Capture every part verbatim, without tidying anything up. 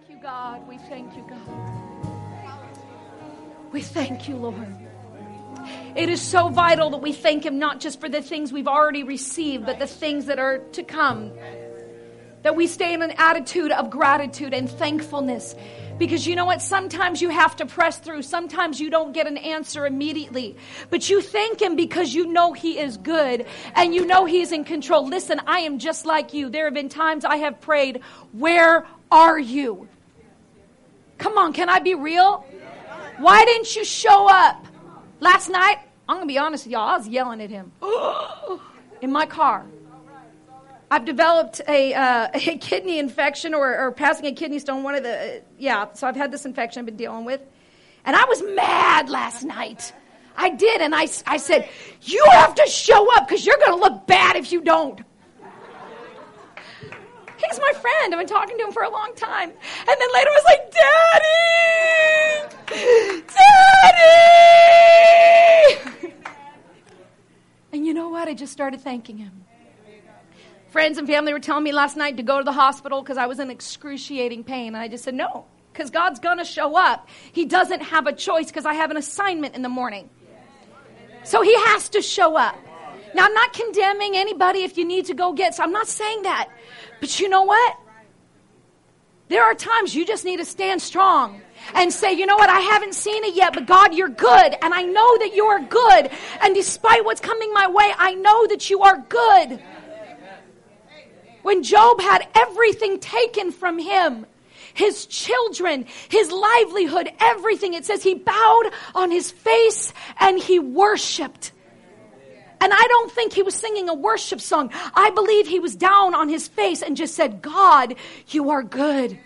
you, God. We thank you, God. We thank you, Lord. It is so vital that we thank Him not just for the things we've already received, but the things that are to come. That we stay in an attitude of gratitude and thankfulness. Because you know what? Sometimes you have to press through. Sometimes you don't get an answer immediately. But you thank Him because you know He is good and you know He is in control. Listen, I am just like you. There have been times I have prayed, where are you? Come on, can I be real? Why didn't you show up? Last night, I'm going to be honest with y'all, I was yelling at Him in my car. I've developed a, uh, a kidney infection or, or passing a kidney stone. One of the, uh, yeah, so I've had this infection I've been dealing with. And I was mad last night. I did, and I, I said, you have to show up because you're going to look bad if you don't. He's my friend. I've been talking to him for a long time. And then later I was like, Daddy! Daddy! And you know what? I just started thanking Him. Friends and family were telling me last night to go to the hospital because I was in excruciating pain. And I just said, no, because God's going to show up. He doesn't have a choice because I have an assignment in the morning. So He has to show up. Now, I'm not condemning anybody if you need to go get, so I'm not saying that. But you know what? There are times you just need to stand strong and say, you know what, I haven't seen it yet, but God, you're good. And I know that you are good. And despite what's coming my way, I know that you are good. When Job had everything taken from him, his children, his livelihood, everything, it says he bowed on his face and he worshiped. And I don't think he was singing a worship song. I believe he was down on his face and just said, God, you are good.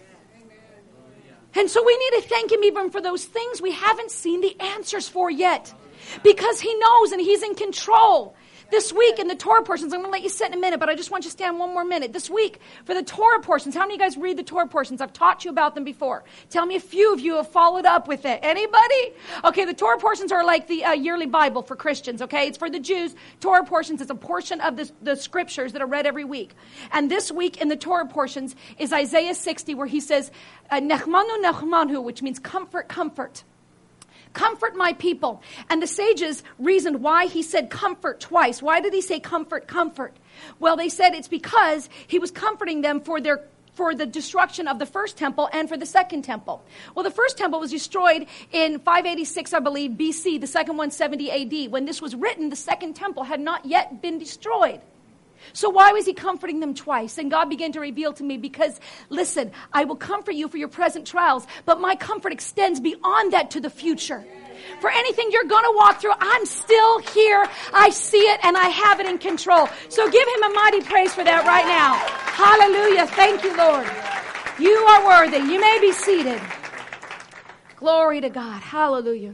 And so we need to thank Him even for those things we haven't seen the answers for yet. Because He knows and He's in control. This week in the Torah portions, I'm going to let you sit in a minute, but I just want you to stand one more minute. This week, for the Torah portions, how many of you guys read the Torah portions? I've taught you about them before. Tell me a few of you have followed up with it. Anybody? Okay, the Torah portions are like the uh, yearly Bible for Christians, okay? It's for the Jews. Torah portions is a portion of the, the scriptures that are read every week. And this week in the Torah portions is Isaiah sixty, where he says, uh, Nechmanu Nechmanu, which means comfort, comfort. Comfort my people. And the sages reasoned why he said comfort twice. Why did he say comfort, comfort? Well, they said it's because he was comforting them for their for the destruction of the first temple and for the second temple. Well, the first temple was destroyed in five eighty-six, I believe, B C. The second one, seventy A D. When this was written, the second temple had not yet been destroyed. So why was he comforting them twice? And God began to reveal to me, because, listen, I will comfort you for your present trials, but my comfort extends beyond that to the future. For anything you're going to walk through, I'm still here. I see it and I have it in control. So give Him a mighty praise for that right now. Hallelujah. Thank you, Lord. You are worthy. You may be seated. Glory to God. Hallelujah.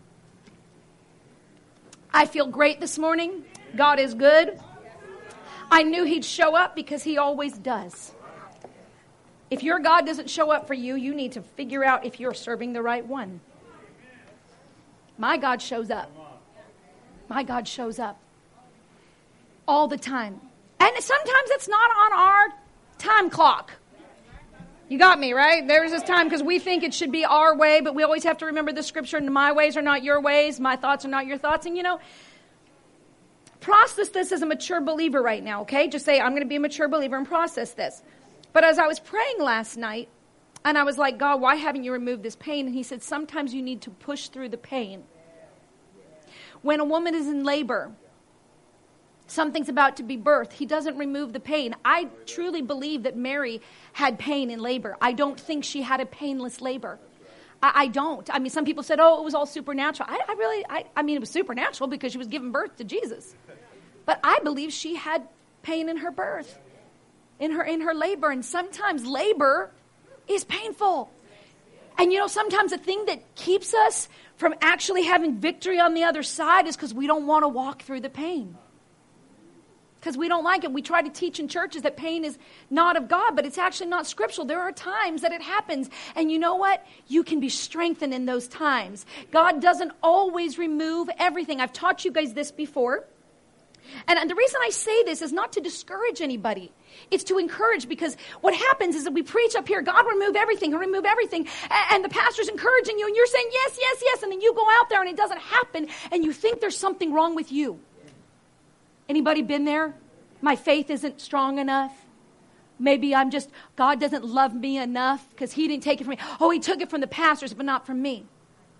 I feel great this morning. God is good. I knew He'd show up because He always does. If your God doesn't show up for you, you need to figure out if you're serving the right one. My God shows up. My God shows up. All the time. And sometimes it's not on our time clock. You got me, right? There's this time because we think it should be our way, but we always have to remember the scripture, my ways are not your ways, my thoughts are not your thoughts. And you know, process this as a mature believer right now, okay? Just say, I'm going to be a mature believer and process this. But as I was praying last night, and I was like, God, why haven't you removed this pain? And He said, sometimes you need to push through the pain. When a woman is in labor, something's about to be birthed, He doesn't remove the pain. I truly believe that Mary had pain in labor. I don't think she had a painless labor. I, I don't. I mean, some people said, oh, it was all supernatural. I, I really, I, I mean, it was supernatural because she was giving birth to Jesus. But I believe she had pain in her birth, in her in her labor. And sometimes labor is painful. And you know, sometimes the thing that keeps us from actually having victory on the other side is because we don't want to walk through the pain. Because we don't like it. We try to teach in churches that pain is not of God, but it's actually not scriptural. There are times that it happens. And you know what? You can be strengthened in those times. God doesn't always remove everything. I've taught you guys this before. And, and the reason I say this is not to discourage anybody. It's to encourage, because what happens is that we preach up here, God remove everything, He'll remove everything. And, and the pastor's encouraging you and you're saying, yes, yes, yes. And then you go out there and it doesn't happen and you think there's something wrong with you. Anybody been there? My faith isn't strong enough. Maybe I'm just, God doesn't love me enough because He didn't take it from me. Oh, He took it from the pastors, but not from me.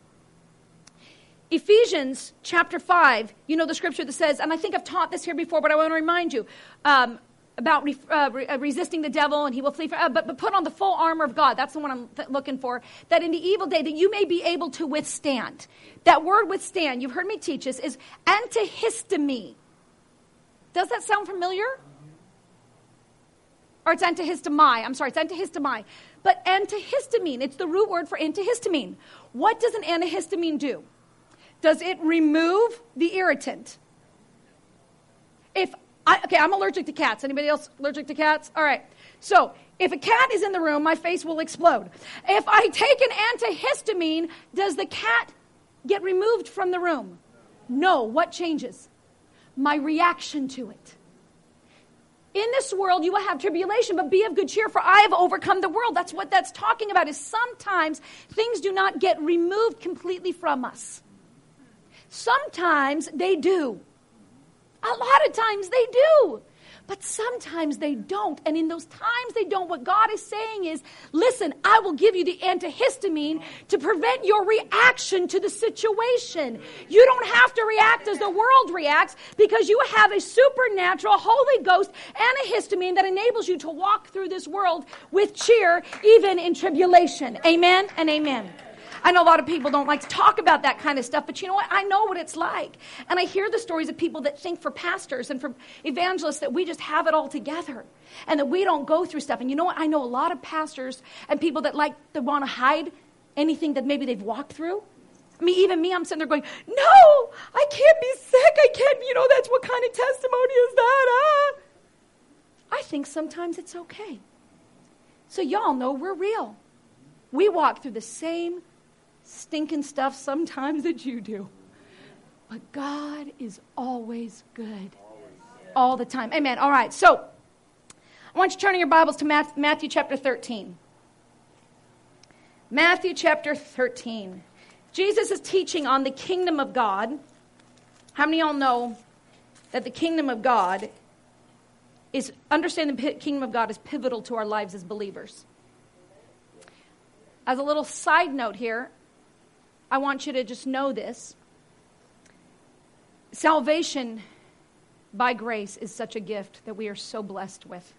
Ephesians chapter five, you know the scripture that says, and I think I've taught this here before, but I want to remind you, um, about re, uh, re, uh, resisting the devil and he will flee. For, uh, but, but put on the full armor of God. That's the one I'm th- looking for. That in the evil day that you may be able to withstand. That word withstand, you've heard me teach this, is antihistemi. Does that sound familiar? Or it's antihistamine. I'm sorry, it's antihistamine. But antihistamine, it's the root word for antihistamine. What does an antihistamine do? Does it remove the irritant? If I, okay, I'm allergic to cats. Anybody else allergic to cats? All right. So if a cat is in the room, my face will explode. If I take an antihistamine, does the cat get removed from the room? No. What changes? My reaction to it. In this world, you will have tribulation, but be of good cheer, for I have overcome the world. That's what that's talking about, is sometimes things do not get removed completely from us. Sometimes they do. A lot of times they do. But sometimes they don't. And in those times they don't, what God is saying is, listen, I will give you the antihistamine to prevent your reaction to the situation. You don't have to react as the world reacts, because you have a supernatural Holy Ghost antihistamine that enables you to walk through this world with cheer, even in tribulation. Amen and amen. I know a lot of people don't like to talk about that kind of stuff, but you know what? I know what it's like. And I hear the stories of people that think for pastors and for evangelists that we just have it all together and that we don't go through stuff. And you know what? I know a lot of pastors and people that like to want to hide anything that maybe they've walked through. I mean, even me, I'm sitting there going, no, I can't be sick. I can't, you know, that's what kind of testimony is that? Ah. I think sometimes it's okay. So y'all know we're real. We walk through the same stinking stuff sometimes that you do. But God is always good. All the time. Amen. All right. So, I want you to turn in your Bibles to Matthew chapter thirteen. Matthew chapter thirteen. Jesus is teaching on the kingdom of God. How many of y'all know that the kingdom of God is, understanding the kingdom of God is pivotal to our lives as believers? As a little side note here, I want you to just know this. Salvation by grace is such a gift that we are so blessed with.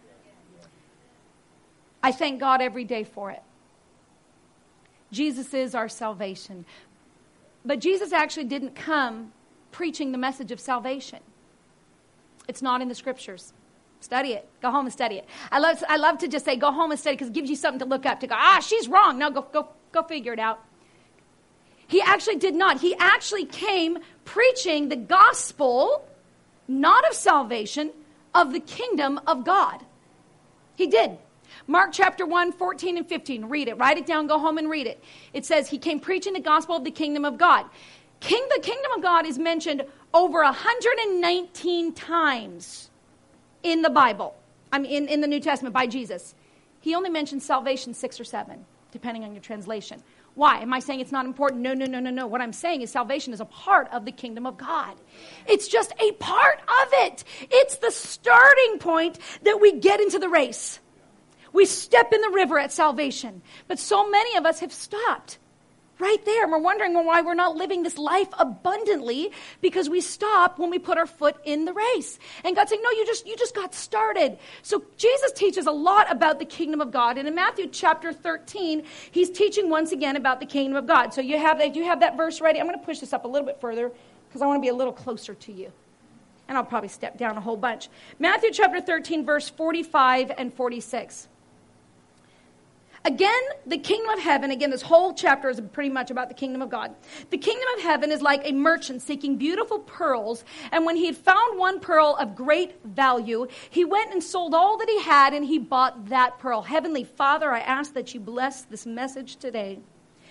I thank God every day for it. Jesus is our salvation. But Jesus actually didn't come preaching the message of salvation. It's not in the scriptures. Study it. Go home and study it. I love, I love to just say, go home and study, because it gives you something to look up, to go, ah, she's wrong. No, go, go, go figure it out. He actually did not. He actually came preaching the gospel, not of salvation, of the kingdom of God. He did. Mark chapter one, fourteen and fifteen. Read it. Write it down. Go home and read it. It says he came preaching the gospel of the kingdom of God. King, the kingdom of God is mentioned over one hundred nineteen times in the Bible. I mean, in, in the New Testament by Jesus. He only mentions salvation six or seven, depending on your translation. Why? Am I saying it's not important? No, no, no, no, no. What I'm saying is salvation is a part of the kingdom of God. It's just a part of it. It's the starting point that we get into the race. We step in the river at salvation. But so many of us have stopped right there. And we're wondering why we're not living this life abundantly, because we stop when we put our foot in the race. And God's saying, no, you just you just got started. So Jesus teaches a lot about the kingdom of God. And in Matthew chapter thirteen, he's teaching once again about the kingdom of God. So you have that, you have that verse ready. I'm going to push this up a little bit further because I want to be a little closer to you. And I'll probably step down a whole bunch. Matthew chapter thirteen, verse forty-five and forty-six. Again, the kingdom of heaven, again, this whole chapter is pretty much about the kingdom of God. The kingdom of heaven is like a merchant seeking beautiful pearls. And when he had found one pearl of great value, he went and sold all that he had, and he bought that pearl. Heavenly Father, I ask that you bless this message today.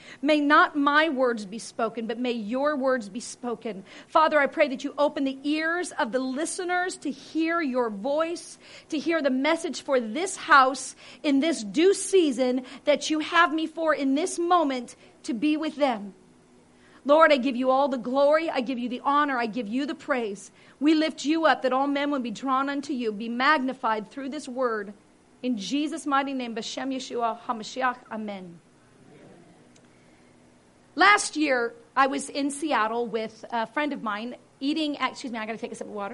May not my words be spoken, but may your words be spoken. Father, I pray that you open the ears of the listeners to hear your voice, to hear the message for this house in this due season that you have me for in this moment to be with them. Lord, I give you all the glory. I give you the honor. I give you the praise. We lift you up that all men would be drawn unto you, be magnified through this word. In Jesus' mighty name, B'Shem Yeshua HaMashiach, Amen. Last year, I was in Seattle with a friend of mine eating at, excuse me, I got to take a sip of water.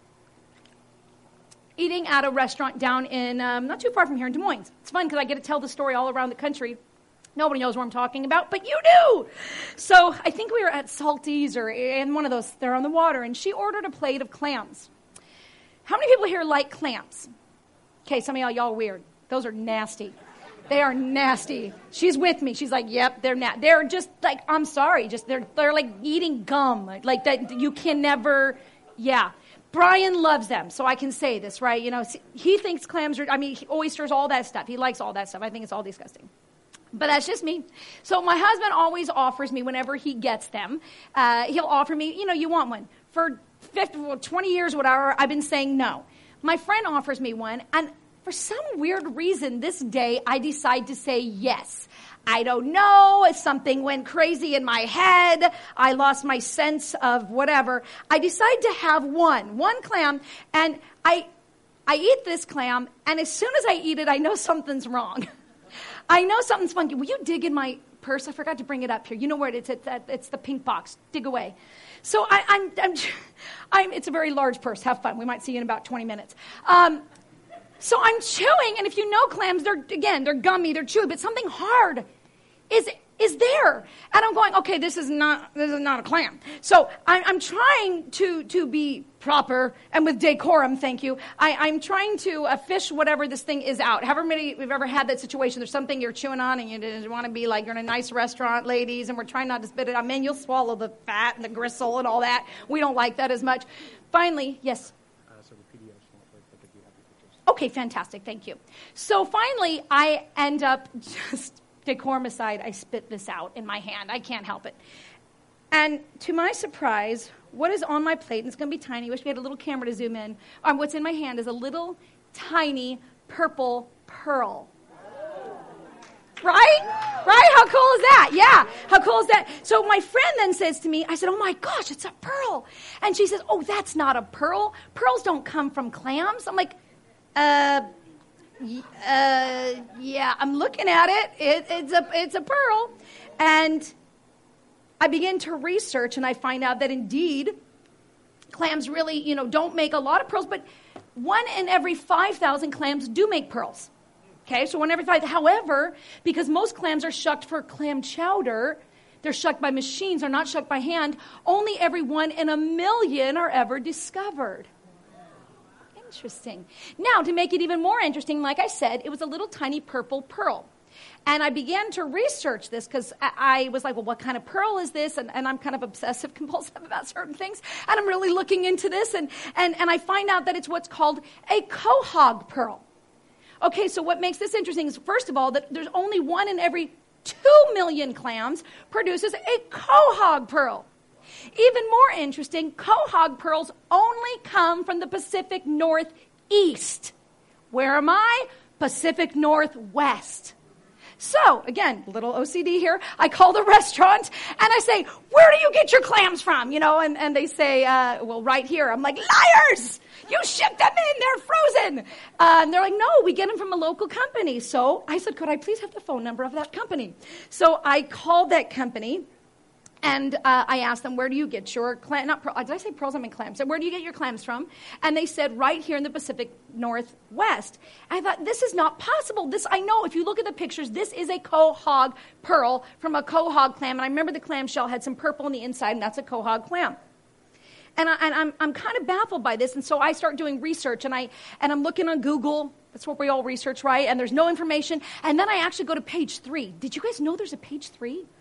Eating at a restaurant down in, um, not too far from here in Des Moines. It's fun because I get to tell the story all around the country. Nobody knows what I'm talking about, but you do. So I think we were at Salty's or in one of those, they're on the water, and she ordered a plate of clams. How many people here like clams? Okay, some of y'all, y'all are weird. Those are nasty. They are nasty. She's with me. She's like, yep, they're na- They're just like, I'm sorry, just they're they're like eating gum. Like that, you can never, yeah. Brian loves them, so I can say this, right? You know, he thinks clams are, I mean, oysters, all that stuff. He likes all that stuff. I think it's all disgusting. But that's just me. So my husband always offers me whenever he gets them. Uh, he'll offer me, you know, you want one. For fifty, twenty years, whatever, I've been saying no. My friend offers me one, and for some weird reason, this day, I decide to say yes. I don't know. Something went crazy in my head. I lost my sense of whatever. I decide to have one, one clam, and I, I eat this clam, and as soon as I eat it, I know something's wrong. I know something's funky. Will you dig in my purse? I forgot to bring it up here. You know where it is. It's, it's the pink box. Dig away. So I, I'm, I'm, I'm, it's a very large purse. Have fun. We might see you in about twenty minutes. Um, so I'm chewing, and if you know clams, they're, again, they're gummy, they're chewy, but something hard is is there. And I'm going, okay, this is not this is not a clam. So I'm, I'm trying to to be proper and with decorum, thank you. I, I'm trying to uh, fish whatever this thing is out. However many we've ever had that situation, there's something you're chewing on and you just want to be like, you're in a nice restaurant, ladies, and we're trying not to spit it out. Man, you'll swallow the fat and the gristle and all that. We don't like that as much. Finally, yes? Uh, so the P D Fs won't work, but they do have the pictures. Okay, fantastic, thank you. So finally, I end up just... decorum aside, I spit this out in my hand. I can't help it. And to my surprise, what is on my plate, and it's going to be tiny, I wish we had a little camera to zoom in, um, what's in my hand is a little tiny purple pearl. Right? Right? How cool is that? Yeah. How cool is that? So my friend then says to me, I said, oh my gosh, it's a pearl. And she says, oh, that's not a pearl. Pearls don't come from clams. I'm like, uh... Uh, yeah, I'm looking at it. it. It's a it's a pearl. And I begin to research, and I find out that indeed, clams really, you know, don't make a lot of pearls, but one in every five thousand clams do make pearls. Okay, so one every five. However, because most clams are shucked for clam chowder, they're shucked by machines, they're not shucked by hand, only every one in a million are ever discovered. Interesting. Now, to make it even more interesting, like I said, it was a little tiny purple pearl. And I began to research this because I, I was like, well, what kind of pearl is this? And, and I'm kind of obsessive compulsive about certain things. And I'm really looking into this. And, and, and I find out that it's what's called a quahog pearl. Okay, so what makes this interesting is, first of all, that there's only one in every two million clams produces a quahog pearl. Even more interesting, quahog pearls only come from the Pacific Northeast. Where am I? Pacific Northwest. So, again, little O C D here. I call the restaurant and I say, where do you get your clams from? You know, and, and they say, uh, well, right here. I'm like, liars! You shipped them in. They're frozen. Uh, and they're like, no, we get them from a local company. So I said, could I please have the phone number of that company? So I called that company. And uh, I asked them, where do you get your clams? Not pearl, did I say pearls? I mean clams. So where do you get your clams from? And they said, right here in the Pacific Northwest. And I thought, this is not possible. This, I know, if you look at the pictures, this is a quahog pearl from a quahog clam. And I remember the clam shell had some purple on the inside, and that's a quahog clam. And, I, and I'm, I'm kind of baffled by this. And so I start doing research, and, I, and I'm looking on Google. That's what we all research, right? And there's no information. And then I actually go to page three. Did you guys know there's a page three?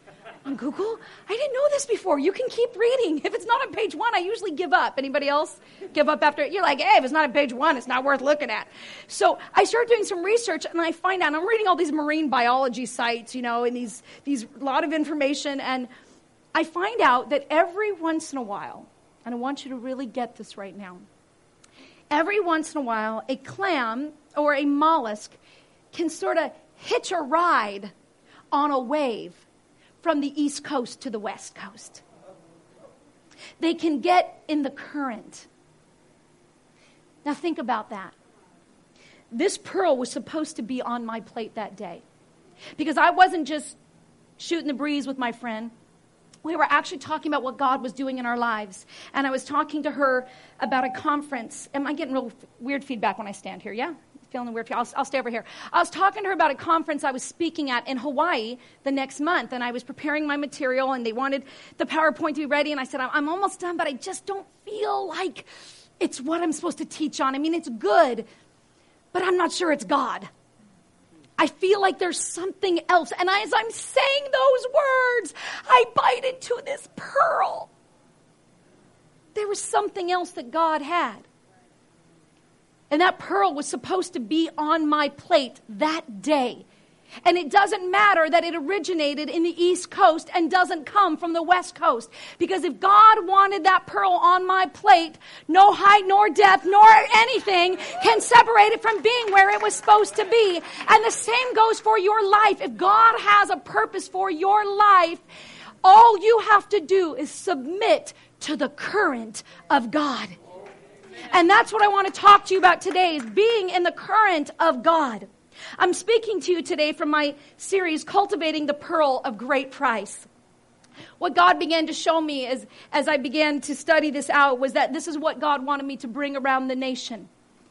on Google? I didn't know this before. You can keep reading. If it's not on page one, I usually give up. Anybody else give up after? You're like, hey, if it's not on page one, it's not worth looking at. So I started doing some research, and I find out, I'm reading all these marine biology sites, you know, and these, these lot of information, and I find out that every once in a while, and I want you to really get this right now, every once in a while, a clam or a mollusk can sort of hitch a ride on a wave from the East Coast to the West Coast. They can get in the current. Now think about that. This pearl was supposed to be on my plate that day, because I wasn't just shooting the breeze with my friend. We were actually talking about what God was doing in our lives. And I was talking to her about a conference. Am I getting real f- weird feedback when I stand here? Yeah? Feeling the weird feedback? I'll, I'll stay over here. I was talking to her about a conference I was speaking at in Hawaii the next month. And I was preparing my material, and they wanted the PowerPoint to be ready. And I said, I'm, I'm almost done, but I just don't feel like it's what I'm supposed to teach on. I mean, it's good, but I'm not sure it's God. I feel like there's something else. And as I'm saying those words, I bite into this pearl. There was something else that God had. And that pearl was supposed to be on my plate that day. And it doesn't matter that it originated in the East Coast and doesn't come from the West Coast. Because if God wanted that pearl on my plate, no height nor depth nor anything can separate it from being where it was supposed to be. And the same goes for your life. If God has a purpose for your life, all you have to do is submit to the current of God. And that's what I want to talk to you about today, is being in the current of God. I'm speaking to you today from my series, Cultivating the Pearl of Great Price. What God began to show me as, as I began to study this out was that this is what God wanted me to bring around the nation.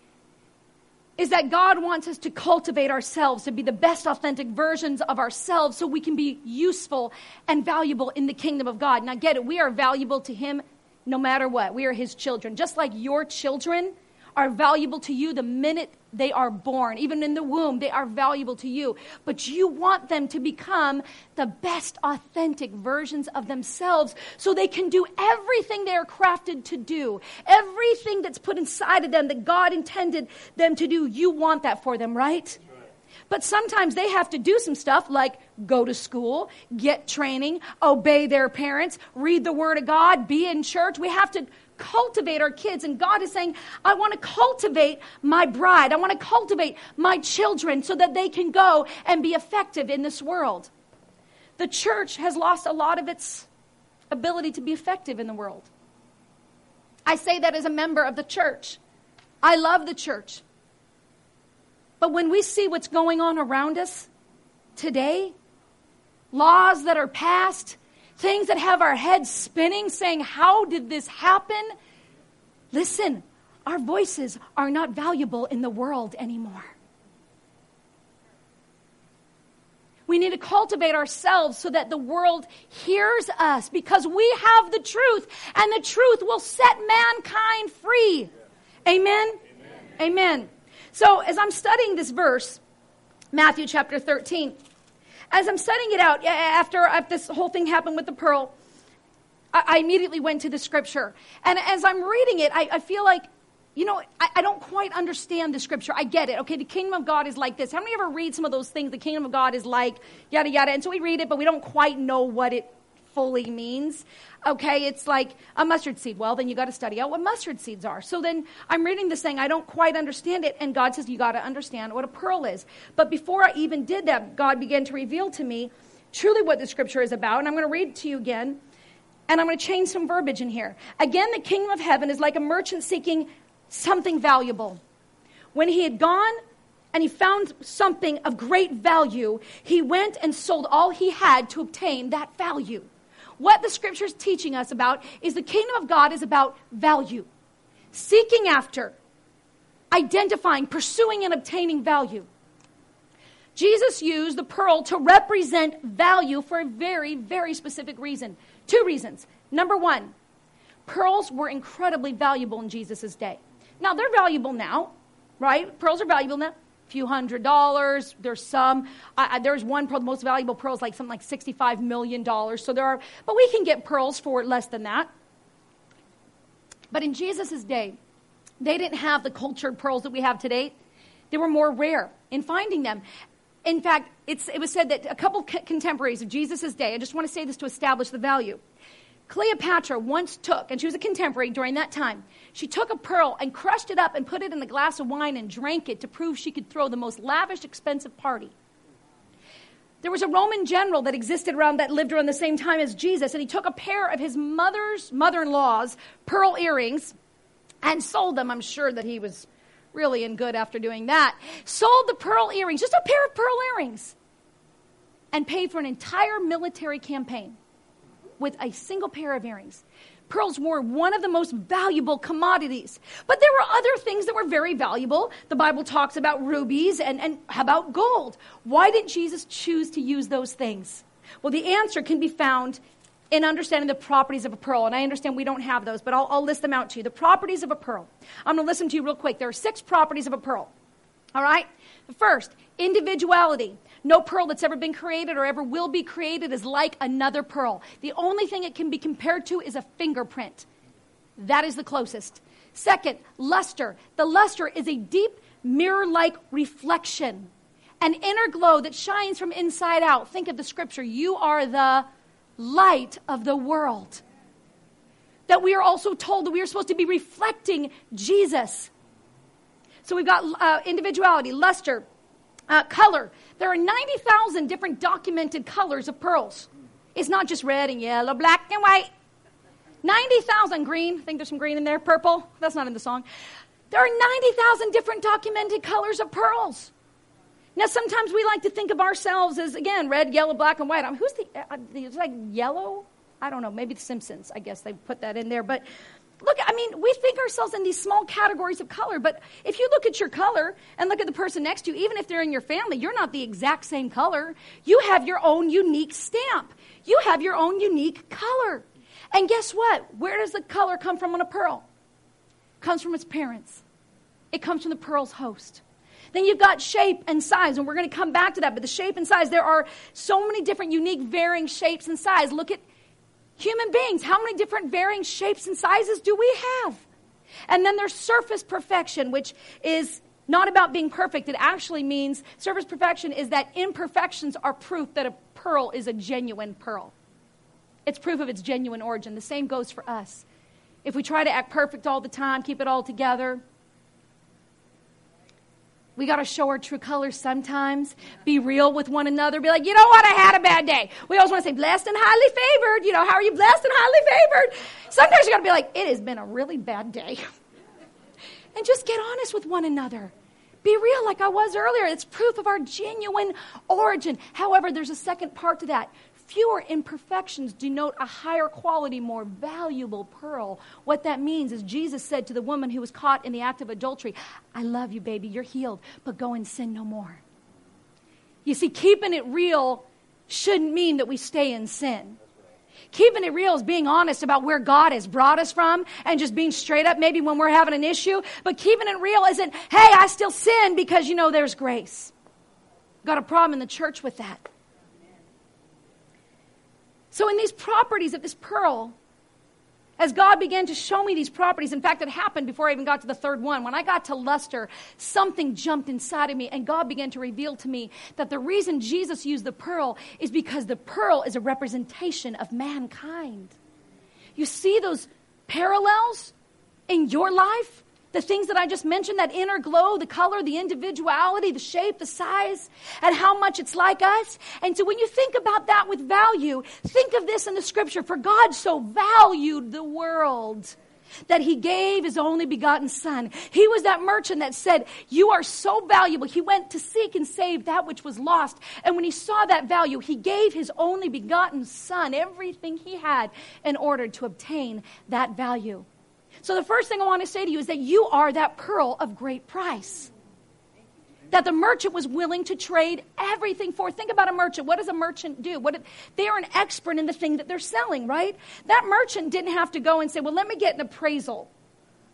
Is that God wants us to cultivate ourselves, to be the best authentic versions of ourselves so we can be useful and valuable in the kingdom of God. Now get it, we are valuable to Him no matter what. We are His children. Just like your children are valuable to you the minute they are born. Even in the womb, they are valuable to you. But you want them to become the best authentic versions of themselves so they can do everything they are crafted to do. Everything that's put inside of them that God intended them to do, you want that for them, right? But sometimes they have to do some stuff like go to school, get training, obey their parents, read the Word of God, be in church. We have to cultivate our kids. And God is saying, I want to cultivate my bride. I want to cultivate my children so that they can go and be effective in this world. The church has lost a lot of its ability to be effective in the world. I say that as a member of the church. I love the church. But when we see what's going on around us today, laws that are passed, things that have our heads spinning, saying, how did this happen? Listen, our voices are not valuable in the world anymore. We need to cultivate ourselves so that the world hears us, because we have the truth, and the truth will set mankind free. Amen? Amen. Amen. So as I'm studying this verse, Matthew chapter thirteen, as I'm studying it out, after, after this whole thing happened with the pearl, I, I immediately went to the scripture. And as I'm reading it, I, I feel like, you know, I, I don't quite understand the scripture. I get it. Okay, the kingdom of God is like this. How many ever read some of those things? The kingdom of God is like, yada, yada. And so we read it, but we don't quite know what it fully means. Okay, it's like a mustard seed. Well, then you got to study out what mustard seeds are. So then I'm reading this thing. I don't quite understand it. And God says, you got to understand what a pearl is. But before I even did that, God began to reveal to me truly what the scripture is about. And I'm going to read it to you again. And I'm going to change some verbiage in here. Again, the kingdom of heaven is like a merchant seeking something valuable. When he had gone and he found something of great value, he went and sold all he had to obtain that value. What the scripture is teaching us about is the kingdom of God is about value. Seeking after, identifying, pursuing, and obtaining value. Jesus used the pearl to represent value for a very, very specific reason. Two reasons. Number one, pearls were incredibly valuable in Jesus' day. Now, they're valuable now, right? Pearls are valuable now. few hundred dollars. There's some, uh, there's one pearl, the most valuable pearl is like something like sixty-five million dollars. So there are, but we can get pearls for less than that. But in Jesus' day, they didn't have the cultured pearls that we have today. They were more rare in finding them. In fact, it's, it was said that a couple contemporaries of Jesus' day, I just want to say this to establish the value. Cleopatra once took, and she was a contemporary during that time, she took a pearl and crushed it up and put it in a glass of wine and drank it to prove she could throw the most lavish, expensive party. There was a Roman general that existed around, that lived around the same time as Jesus, and he took a pair of his mother's, mother-in-law's pearl earrings and sold them. I'm sure that he was really in good after doing that. Sold the pearl earrings, just a pair of pearl earrings, and paid for an entire military campaign with a single pair of earrings. Pearls were one of the most valuable commodities. But there were other things that were very valuable. The Bible talks about rubies and, and how about gold? Why did Jesus choose to use those things? Well, the answer can be found in understanding the properties of a pearl. And I understand we don't have those, but I'll, I'll list them out to you. The properties of a pearl. I'm going to list them to you real quick. There are six properties of a pearl. All right? The first, individuality. No pearl that's ever been created or ever will be created is like another pearl. The only thing it can be compared to is a fingerprint. That is the closest. Second, luster. The luster is a deep mirror-like reflection, an inner glow that shines from inside out. Think of the scripture. You are the light of the world. That we are also told that we are supposed to be reflecting Jesus. So we've got uh, individuality, luster, uh, color. There are ninety thousand different documented colors of pearls. It's not just red and yellow, black and white. ninety thousand green. I think there's some green in there. Purple. That's not in the song. There are ninety thousand different documented colors of pearls. Now, sometimes we like to think of ourselves as, again, red, yellow, black, and white. I mean, who's the, uh, it's like yellow? I don't know. Maybe the Simpsons. I guess they put that in there. But look, I mean, we think ourselves in these small categories of color, but if you look at your color and look at the person next to you, even if they're in your family, you're not the exact same color. You have your own unique stamp. You have your own unique color. And guess what? Where does the color come from on a pearl? It comes from its parents. It comes from the pearl's host. Then you've got shape and size, and we're going to come back to that, but the shape and size, there are so many different unique varying shapes and size. Look at human beings. How many different varying shapes and sizes do we have? And then there's surface perfection, which is not about being perfect. It actually means surface perfection is that imperfections are proof that a pearl is a genuine pearl. It's proof of its genuine origin. The same goes for us. If we try to act perfect all the time, keep it all together, we got to show our true colors sometimes. Be real with one another. Be like, you know what? I had a bad day. We always want to say, blessed and highly favored. You know, how are you blessed and highly favored? Sometimes you got to be like, it has been a really bad day. And just get honest with one another. Be real like I was earlier. It's proof of our genuine origin. However, there's a second part to that. Fewer imperfections denote a higher quality, more valuable pearl. What that means is Jesus said to the woman who was caught in the act of adultery, I love you, baby, you're healed, but go and sin no more. You see, keeping it real shouldn't mean that we stay in sin. Keeping it real is being honest about where God has brought us from and just being straight up maybe when we're having an issue. But keeping it real isn't, hey, I still sin because, you know, there's grace. Got a problem in the church with that. So in these properties of this pearl, as God began to show me these properties, in fact, it happened before I even got to the third one. When I got to luster, something jumped inside of me, and God began to reveal to me that the reason Jesus used the pearl is because the pearl is a representation of mankind. You see those parallels in your life? The things that I just mentioned, that inner glow, the color, the individuality, the shape, the size, and how much it's like us. And so when you think about that with value, think of this in the scripture. For God so valued the world that he gave his only begotten son. He was that merchant that said, you are so valuable. He went to seek and save that which was lost. And when he saw that value, he gave his only begotten son everything he had in order to obtain that value. So the first thing I want to say to you is that you are that pearl of great price. That the merchant was willing to trade everything for. Think about a merchant. What does a merchant do? What if, they are an expert in the thing that they're selling, right? That merchant didn't have to go and say, well, let me get an appraisal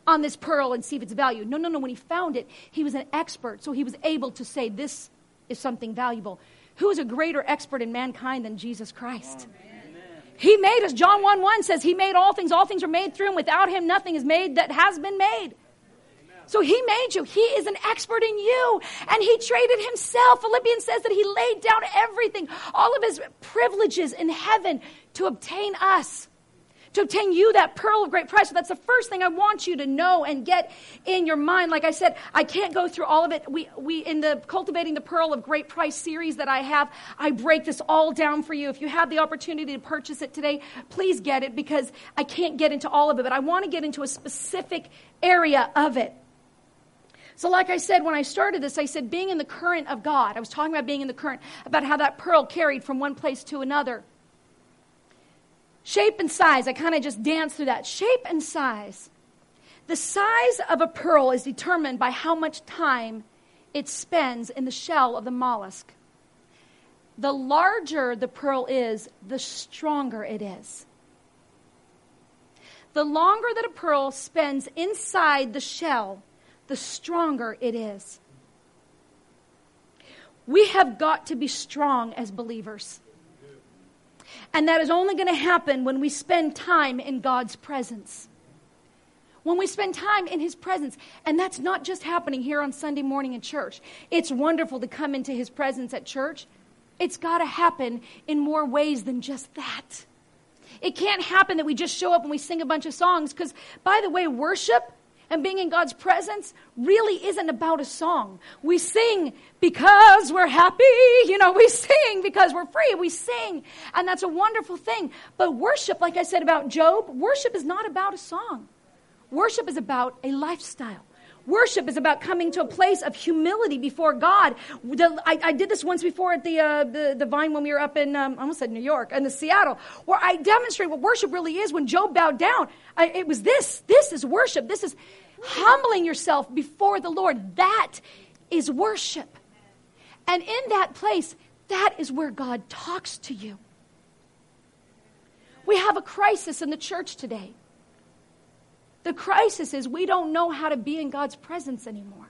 on this pearl and see if it's value. No, no, no. When he found it, he was an expert. So he was able to say, this is something valuable. Who is a greater expert in mankind than Jesus Christ? Amen. He made us. John one one says he made all things. All things are made through him. Without him, nothing is made that has been made. So he made you. He is an expert in you. And he traded himself. Philippians says that he laid down everything, all of his privileges in heaven to obtain us, to obtain you that pearl of great price. So that's the first thing I want you to know and get in your mind. Like I said, I can't go through all of it. We, we in the Cultivating the Pearl of Great Price series that I have, I break this all down for you. If you have the opportunity to purchase it today, please get it, because I can't get into all of it, but I want to get into a specific area of it. So like I said, when I started this, I said being in the current of God. I was talking about being in the current, about how that pearl carried from one place to another. Shape and size, I kind of just danced through that. Shape and size. The size of a pearl is determined by how much time it spends in the shell of the mollusk. The larger the pearl is, the stronger it is. The longer that a pearl spends inside the shell, the stronger it is. We have got to be strong as believers. And that is only going to happen when we spend time in God's presence. When we spend time in his presence. And that's not just happening here on Sunday morning in church. It's wonderful to come into his presence at church. It's got to happen in more ways than just that. It can't happen that we just show up and we sing a bunch of songs. Because, by the way, worship and being in God's presence really isn't about a song. We sing because we're happy. You know, we sing because we're free. We sing. And that's a wonderful thing. But worship, like I said about Job, worship is not about a song. Worship is about a lifestyle. Worship is about coming to a place of humility before God. The, I, I did this once before at the, uh, the the Vine when we were up in, um, I almost said New York, in the Seattle, where I demonstrate what worship really is. When Job bowed down, I, it was this. This is worship. This is humbling yourself before the Lord. That is worship. And in that place, that is where God talks to you. We have a crisis in the church today. The crisis is we don't know how to be in God's presence anymore.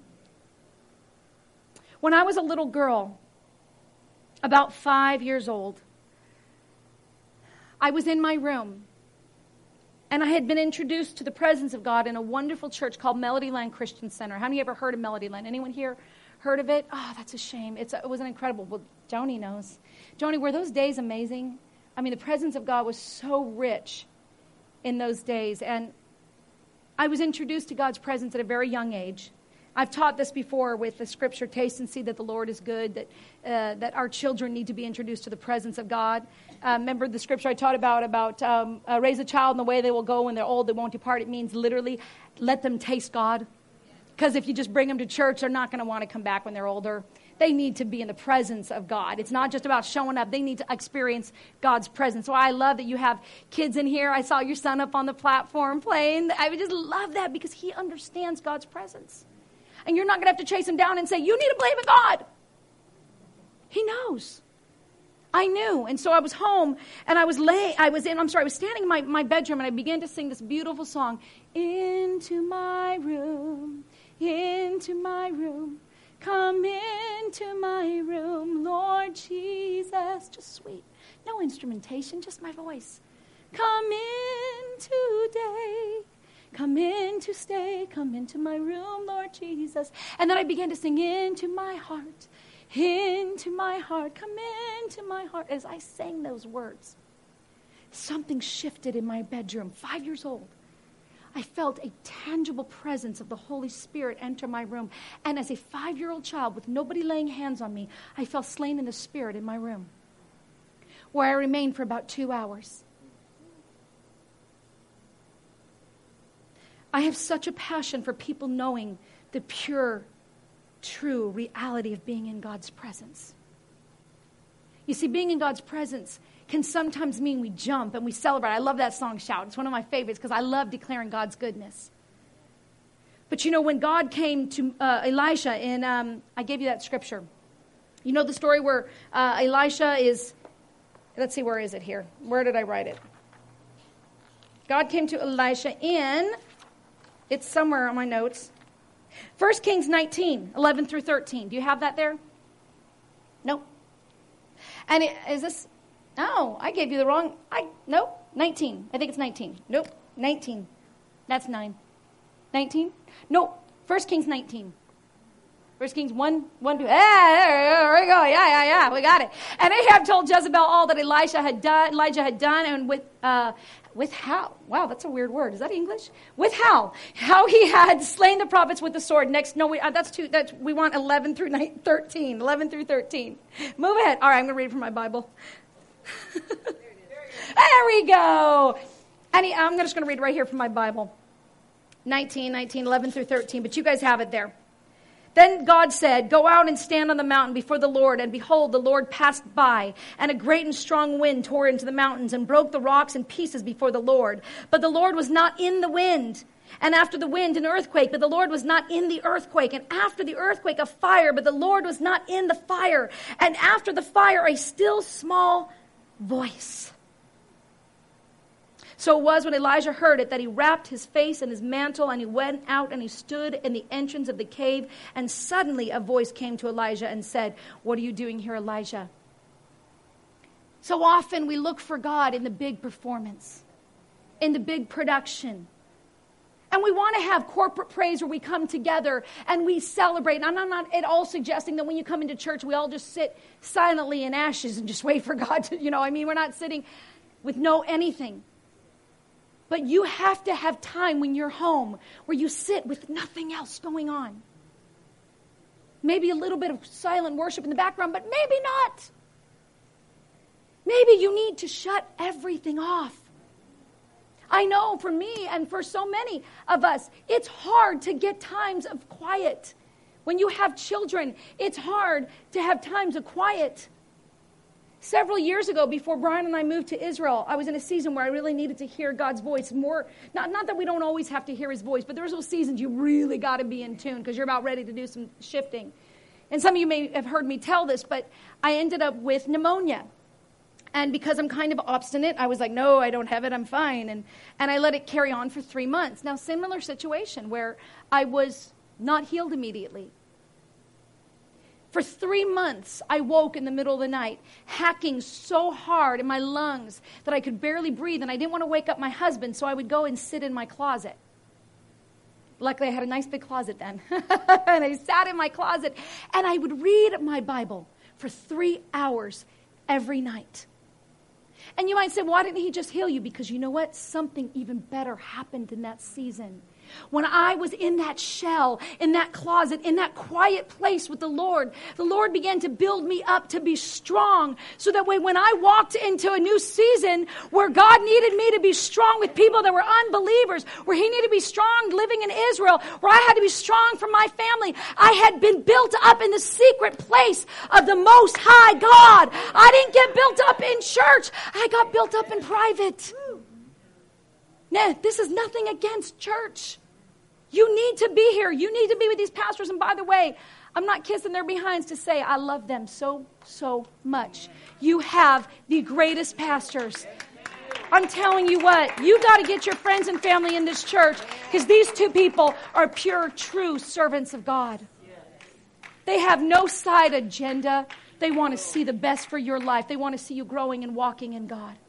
When I was a little girl, about five years old, I was in my room, and I had been introduced to the presence of God in a wonderful church called Melodyland Christian Center. How many ever heard of Melodyland? Anyone here heard of it? Oh, that's a shame. It's, it was an incredible. Well, Joni knows. Joni, were those days amazing? I mean, the presence of God was so rich in those days, and I was introduced to God's presence at a very young age. I've taught this before with the scripture, taste and see that the Lord is good, that uh, that our children need to be introduced to the presence of God. Uh, remember the scripture I taught about, about um, uh, raise a child in the way they will go when they're old, they won't depart. It means literally let them taste God. Because if you just bring them to church, they're not going to want to come back when they're older. They need to be in the presence of God. It's not just about showing up. They need to experience God's presence. So I love that you have kids in here. I saw your son up on the platform playing. I would just love that because he understands God's presence. And you're not going to have to chase him down and say, you need to believe in God. He knows. I knew. And so I was home and I was lay, I was in, I'm sorry, I was standing in my, my bedroom and I began to sing this beautiful song. Into my room, into my room. Come into my room, Lord Jesus. Just sweet. No instrumentation, just my voice. Come in today. Come in to stay. Come into my room, Lord Jesus. And then I began to sing into my heart. Into my heart. Come into my heart. As I sang those words, something shifted in my bedroom. Five years old. I felt a tangible presence of the Holy Spirit enter my room. And as a five-year-old child with nobody laying hands on me, I felt slain in the Spirit in my room, where I remained for about two hours. I have such a passion for people knowing the pure, true reality of being in God's presence. You see, being in God's presence can sometimes mean we jump and we celebrate. I love that song, Shout. It's one of my favorites because I love declaring God's goodness. But you know, when God came to uh, Elisha, and um, I gave you that scripture. You know the story where uh, Elisha is, let's see, where is it here? Where did I write it? God came to Elisha in It's somewhere on my notes. First Kings nineteen, eleven through thirteen. Do you have that there? Nope. And it, is this, oh, I gave you the wrong, I, nope, nineteen. I think it's nineteen. Nope, nineteen. That's nine. nineteen? Nope, First Kings nineteen. First Kings one, one, two. Hey, there we go. Yeah, yeah, yeah. We got it. And Ahab told Jezebel all that Elisha had done, Elijah had done, and with uh, with how? Wow, that's a weird word. Is that English? With how? How he had slain the prophets with the sword. Next, no, we, uh, that's too. That's we want eleven through thirteen. Eleven through thirteen. Move ahead. All right, I'm going to read from my Bible. There we go. And he, I'm just going to read right here from my Bible. nineteen, nineteen, eleven through thirteen. But you guys have it there. Then God said, go out and stand on the mountain before the Lord. And behold, the Lord passed by, and a great and strong wind tore into the mountains and broke the rocks in pieces before the Lord. But the Lord was not in the wind. And after the wind, an earthquake, but the Lord was not in the earthquake. And after the earthquake, a fire, but the Lord was not in the fire. And after the fire, a still small voice. So it was when Elijah heard it that he wrapped his face in his mantle, and he went out and he stood in the entrance of the cave. And suddenly a voice came to Elijah and said, what are you doing here, Elijah? So often we look for God in the big performance, in the big production. And we want to have corporate praise where we come together and we celebrate. And I'm not at all suggesting that when you come into church, we all just sit silently in ashes and just wait for God to, you know, I mean, we're not sitting with no anything. But you have to have time when you're home where you sit with nothing else going on. Maybe a little bit of silent worship in the background, but maybe not. Maybe you need to shut everything off. I know for me and for so many of us, it's hard to get times of quiet. When you have children, it's hard to have times of quiet. Several years ago, before Brian and I moved to Israel, I was in a season where I really needed to hear God's voice more. Not, not that we don't always have to hear his voice, but there's those seasons you really got to be in tune because you're about ready to do some shifting. And some of you may have heard me tell this, but I ended up with pneumonia. And because I'm kind of obstinate, I was like, no, I don't have it, I'm fine. And, and I let it carry on for three months. Now, similar situation where I was not healed immediately. For three months, I woke in the middle of the night, hacking so hard in my lungs that I could barely breathe, and I didn't want to wake up my husband, so I would go and sit in my closet. Luckily, I had a nice big closet then. And I sat in my closet, and I would read my Bible for three hours every night. And you might say, why didn't he just heal you? Because you know what? Something even better happened in that season. When I was in that shell, in that closet, in that quiet place with the Lord, the Lord began to build me up to be strong. So that way when I walked into a new season where God needed me to be strong with people that were unbelievers, where he needed to be strong living in Israel, where I had to be strong for my family, I had been built up in the secret place of the Most High God. I didn't get built up in church. I got built up in private. Nah, this is nothing against church. You need to be here. You need to be with these pastors. And by the way, I'm not kissing their behinds to say I love them so, so much. You have the greatest pastors. I'm telling you what, you got to get your friends and family in this church because these two people are pure, true servants of God. They have no side agenda. They want to see the best for your life. They want to see you growing and walking in God.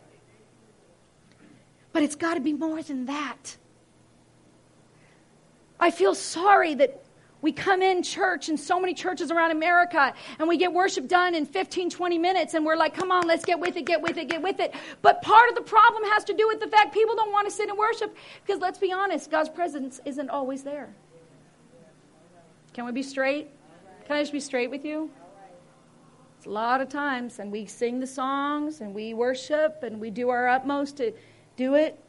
But it's got to be more than that. I feel sorry that we come in church in so many churches around America and we get worship done in fifteen, twenty minutes and we're like, come on, let's get with it, get with it, get with it. But part of the problem has to do with the fact people don't want to sit and worship because let's be honest, God's presence isn't always there. Can we be straight? Can I just be straight with you? It's a lot of times and we sing the songs and we worship and we do our utmost to do it.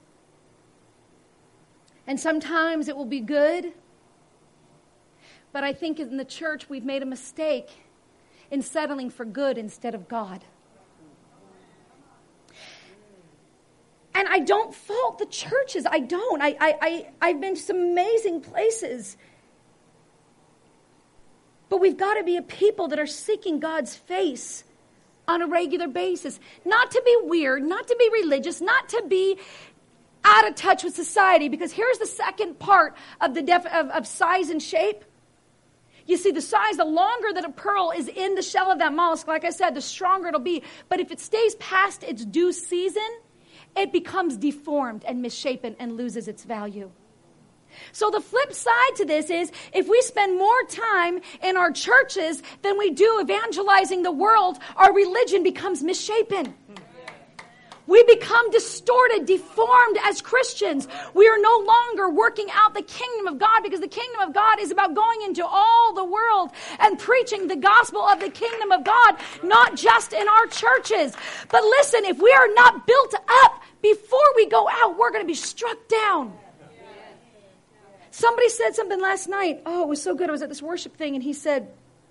And sometimes it will be good. But I think in the church we've made a mistake in settling for good instead of God. And I don't fault the churches. I don't. I, I, I, I've been to some amazing places. But we've got to be a people that are seeking God's face on a regular basis. Not to be weird, not to be religious, not to be out of touch with society. Because here's the second part of the def- of, of size and shape. You see, the size, the longer that a pearl is in the shell of that mollusk, like I said, the stronger it'll be. But if it stays past its due season, it becomes deformed and misshapen and loses its value. So the flip side to this is, if we spend more time in our churches than we do evangelizing the world, our religion becomes misshapen. We become distorted, deformed as Christians. We are no longer working out the kingdom of God, because the kingdom of God is about going into all the world and preaching the gospel of the kingdom of God, not just in our churches. But listen, if we are not built up before we go out, we're going to be struck down. Somebody said something last night. Oh, it was so good. I was at this worship thing, and he said,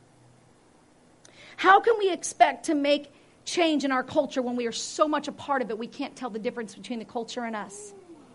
how can we expect to make change in our culture when we are so much a part of it we can't tell the difference between the culture and us?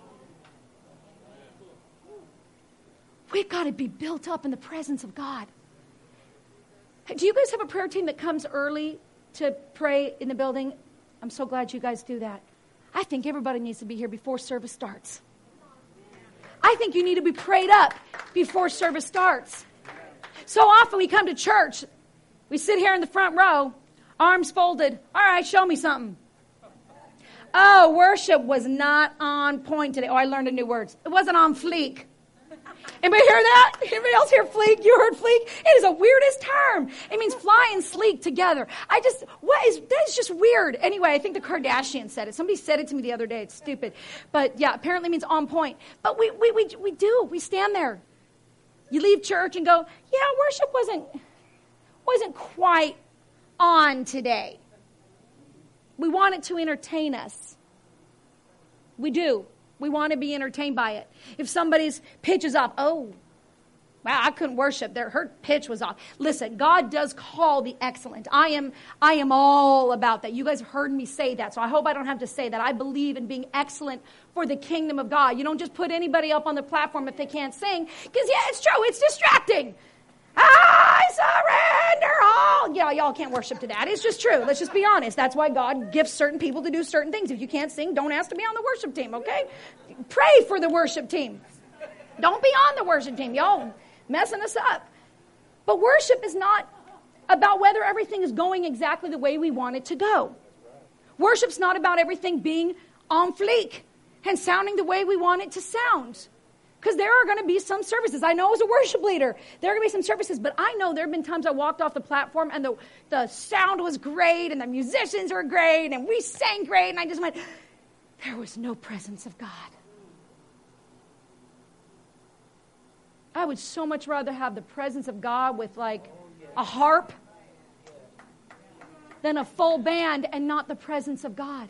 We've got to be built up in the presence of God. Do you guys have a prayer team that comes early to pray in the building? I'm so glad you guys do that. I think everybody needs to be here before service starts. I think you need to be prayed up before service starts. So often we come to church, we sit here in the front row, arms folded. All right, show me something. Oh, worship was not on point today. Oh, I learned a new word. It wasn't on fleek. Anybody hear that? Anybody else hear fleek? You heard fleek? It is the weirdest term. It means fly and sleek together. I just, what is, that is just weird. Anyway, I think the Kardashians said it. Somebody said it to me the other day. It's stupid. But yeah, apparently it means on point. But we, we, we, we do. We stand there. You leave church and go, yeah, worship wasn't, wasn't quite on today. We want it to entertain us. We do. We want to be entertained by it. If somebody's pitch is off, oh, wow, I couldn't worship. Their her pitch was off. Listen, God does call the excellent. I am, I am all about that. You guys have heard me say that, so I hope I don't have to say that. I believe in being excellent for the kingdom of God. You don't just put anybody up on the platform if they can't sing, because yeah, it's true, it's distracting. I surrender all. Yeah, y'all can't worship to that. It's just true. Let's just be honest. That's why God gifts certain people to do certain things. If you can't sing, don't ask to be on the worship team, okay? Pray for the worship team. Don't be on the worship team. Y'all messing us up. But worship is not about whether everything is going exactly the way we want it to go. Worship's not about everything being on fleek and sounding the way we want it to sound. Because there are going to be some services. I know as a worship leader, there are going to be some services, but I know there have been times I walked off the platform and the, the sound was great and the musicians were great and we sang great, and I just went, there was no presence of God. I would so much rather have the presence of God with like a harp than a full band and not the presence of God.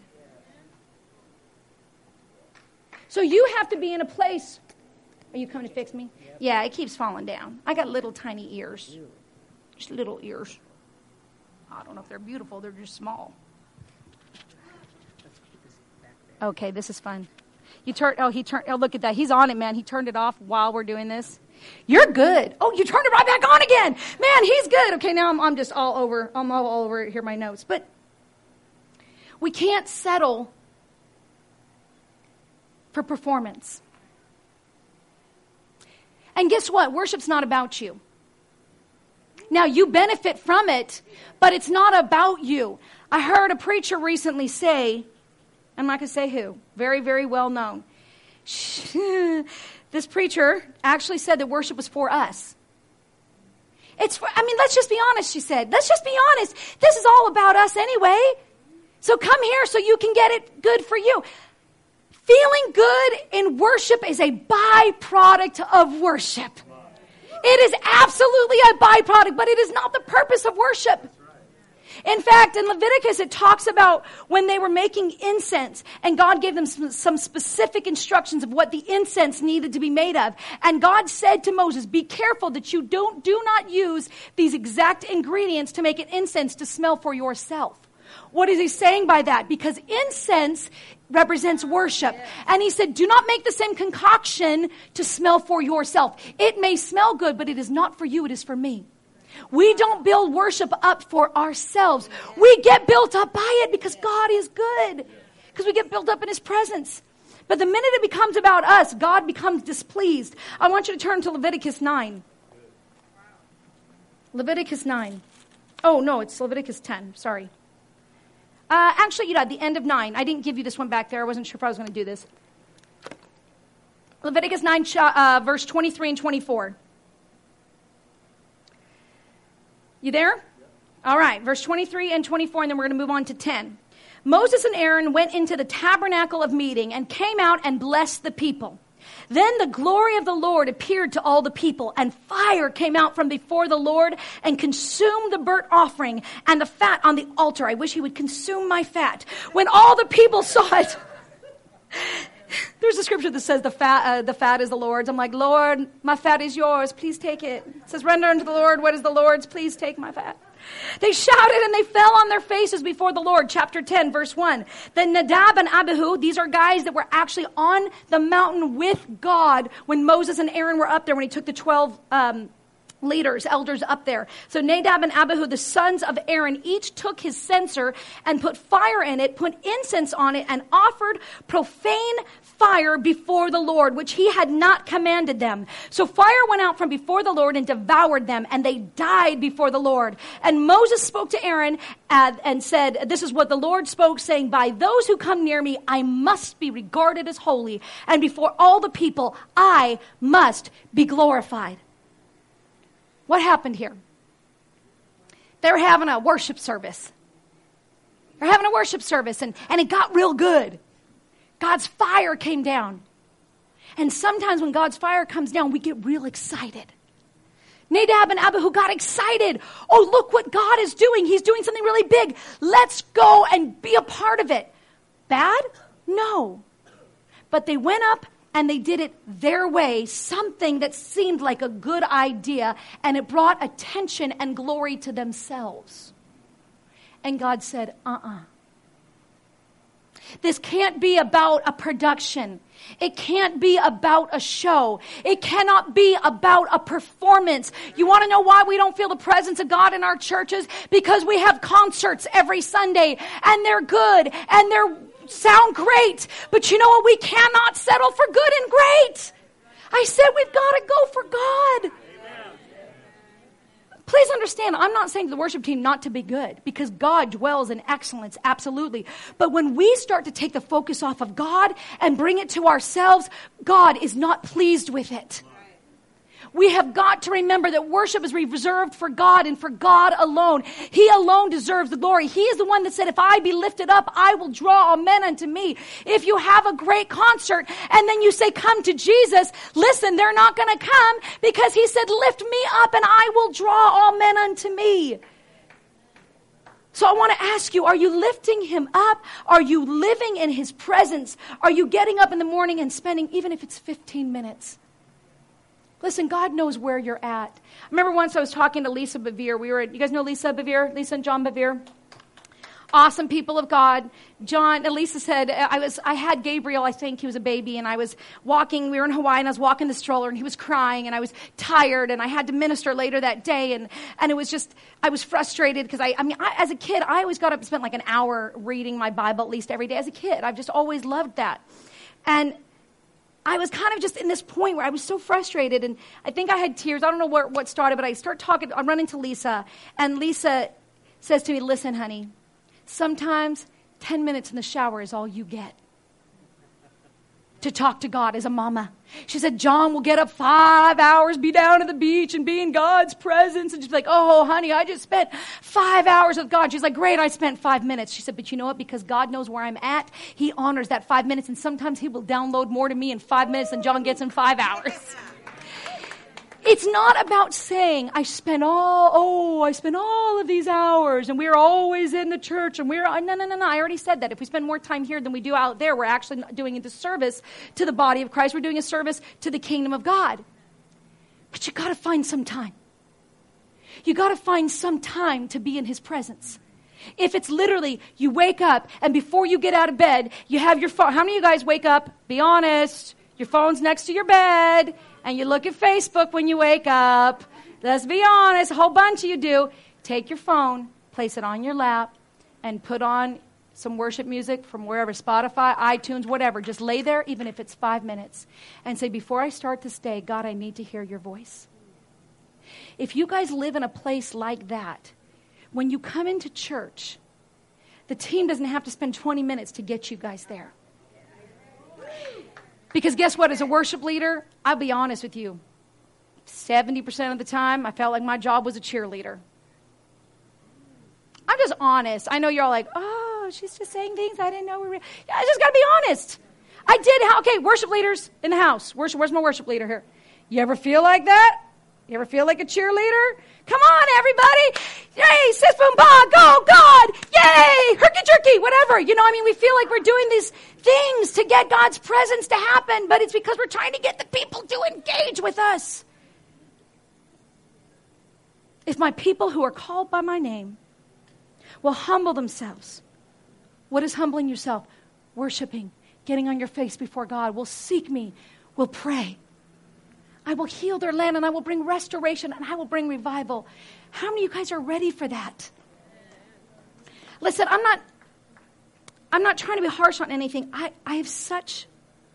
So you have to be in a place. Are you coming to fix me? Yeah, it keeps falling down. I got little tiny ears. Just little ears. I don't know if they're beautiful. They're just small. Okay, this is fun. You turn. Oh, he turned. Oh, look at that. He's on it, man. He turned it off while we're doing this. You're good. Oh, you turned it right back on again. Man, he's good. Okay, now I'm, I'm just all over. I'm all over here, my notes. But we can't settle for performance. And guess what? Worship's not about you. Now, you benefit from it, but it's not about you. I heard a preacher recently say, I'm not going to say who, very, very well known. This preacher actually said that worship was for us. It's for, I mean, let's just be honest, she said. Let's just be honest. This is all about us anyway. So come here so you can get it good for you. Feeling good in worship is a byproduct of worship. It is absolutely a byproduct, but it is not the purpose of worship. In fact, in Leviticus, it talks about when they were making incense, and God gave them some, some specific instructions of what the incense needed to be made of. And God said to Moses, be careful that you don't do not use these exact ingredients to make an incense to smell for yourself. What is he saying by that? Because incense represents worship. And he said, do not make the same concoction to smell for yourself. It may smell good, but it is not for you. It is for me. We don't build worship up for ourselves. We get built up by it because God is good. Because we get built up in his presence. But the minute it becomes about us, God becomes displeased. I want you to turn to Leviticus nine. Leviticus nine. Oh, no, it's Leviticus ten. Sorry. Uh, actually, you know, at the end of nine. I didn't give you this one back there. I wasn't sure if I was going to do this. Leviticus nine, uh, verse twenty-three and twenty-four. You there? All right, verse twenty-three and twenty-four, and then we're going to move on to ten. Moses and Aaron went into the tabernacle of meeting and came out and blessed the people. Then the glory of the Lord appeared to all the people, and fire came out from before the Lord and consumed the burnt offering and the fat on the altar. I wish he would consume my fat. When all the people saw it, there's a scripture that says the fat, uh, the fat is the Lord's. I'm like, Lord, my fat is yours. Please take it. It says, render unto the Lord what is the Lord's. Please take my fat. They shouted and they fell on their faces before the Lord. Chapter ten, verse one. Then Nadab and Abihu, these are guys that were actually on the mountain with God when Moses and Aaron were up there, when he took the twelve um, leaders, elders up there. So Nadab and Abihu, the sons of Aaron, each took his censer and put fire in it, put incense on it, and offered profane fire before the Lord, which he had not commanded them. So fire went out from before the Lord and devoured them, and they died before the Lord. And Moses spoke to Aaron uh, and said, this is what the Lord spoke, saying, by those who come near me, I must be regarded as holy, and before all the people, I must be glorified. What happened here? They're having a worship service. They're having a worship service, and, and it got real good. God's fire came down. And sometimes when God's fire comes down, we get real excited. Nadab and Abihu got excited. Oh, look what God is doing. He's doing something really big. Let's go and be a part of it. Bad? No. But they went up and they did it their way, something that seemed like a good idea, and it brought attention and glory to themselves. And God said, uh-uh. This can't be about a production. It can't be about a show. It cannot be about a performance. You want to know why we don't feel the presence of God in our churches? Because we have concerts every Sunday, and they're good, and they're sound great. But you know what? We cannot settle for good and great. I said we've got to go for God. Please understand, I'm not saying to the worship team not to be good, because God dwells in excellence, absolutely. But when we start to take the focus off of God and bring it to ourselves, God is not pleased with it. We have got to remember that worship is reserved for God and for God alone. He alone deserves the glory. He is the one that said, if I be lifted up, I will draw all men unto me. If you have a great concert and then you say, come to Jesus, listen, they're not going to come, because he said, lift me up and I will draw all men unto me. So I want to ask you, are you lifting him up? Are you living in his presence? Are you getting up in the morning and spending, even if it's fifteen minutes? Listen, God knows where you're at. I remember once I was talking to Lisa Bevere. We were at, you guys know Lisa Bevere? Lisa and John Bevere? Awesome people of God. John, and Lisa said, I was, I had Gabriel, I think he was a baby, and I was walking, we were in Hawaii, and I was walking the stroller, and he was crying, and I was tired, and I had to minister later that day, and, and it was just, I was frustrated, because I, I mean, I, as a kid, I always got up and spent like an hour reading my Bible at least every day as a kid. I've just always loved that. And I was kind of just in this point where I was so frustrated, and I think I had tears. I don't know what, what started, but I start talking, I run into Lisa, and Lisa says to me, listen, honey, sometimes ten minutes in the shower is all you get to talk to God as a mama. She said, John will get up five hours, be down at the beach and be in God's presence. And she's like, oh, honey, I just spent five hours with God. She's like, great, I spent five minutes. She said, but you know what? Because God knows where I'm at, he honors that five minutes. And sometimes he will download more to me in five minutes than John gets in five hours. It's not about saying, I spent all, oh, I spent all of these hours and we're always in the church and we're, no, no, no, no. I already said that. If we spend more time here than we do out there, we're actually not doing a disservice to the body of Christ. We're doing a service to the kingdom of God. But you got to find some time. You got to find some time to be in his presence. If it's literally you wake up and before you get out of bed, you have your phone. How many of you guys wake up? Be honest. Your phone's next to your bed, and you look at Facebook when you wake up. Let's be honest, a whole bunch of you do. Take your phone, place it on your lap, and put on some worship music from wherever, Spotify, iTunes, whatever. Just lay there, even if it's five minutes, and say, before I start this day, God, I need to hear your voice. If you guys live in a place like that, when you come into church, the team doesn't have to spend twenty minutes to get you guys there. Because guess what? As a worship leader, I'll be honest with you. seventy percent of the time, I felt like my job was a cheerleader. I'm just honest. I know you're all like, oh, she's just saying things I didn't know were real. Yeah, I just got to be honest. I did. How, okay, worship leaders in the house. Worship, where's my worship leader here? You ever feel like that? You ever feel like a cheerleader? Come on, everybody. Yay, sis boom ba, go, God. Yay, herky-jerky, whatever. You know, I mean, we feel like we're doing these things to get God's presence to happen, but it's because we're trying to get the people to engage with us. If my people who are called by my name will humble themselves. What is humbling yourself? Worshiping, getting on your face before God. Will seek me, will pray. I will heal their land, and I will bring restoration, and I will bring revival. How many of you guys are ready for that? Listen, I'm not, I'm not trying to be harsh on anything. I, I have such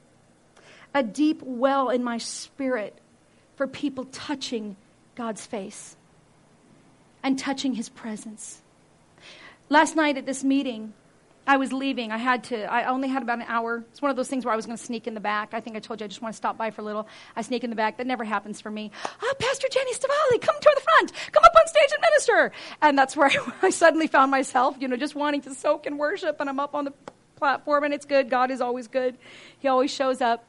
a deep well in my spirit for people touching God's face and touching his presence. Last night at this meeting, I was leaving. I had to, I only had about an hour. It's one of those things where I was going to sneak in the back. I think I told you I just want to stop by for a little. I sneak in the back. That never happens for me. Oh, Pastor Jenny Stavali, come to the front. Come up on stage and minister. And that's where I, I suddenly found myself, you know, just wanting to soak in worship. And I'm up on the platform, and it's good. God is always good. He always shows up.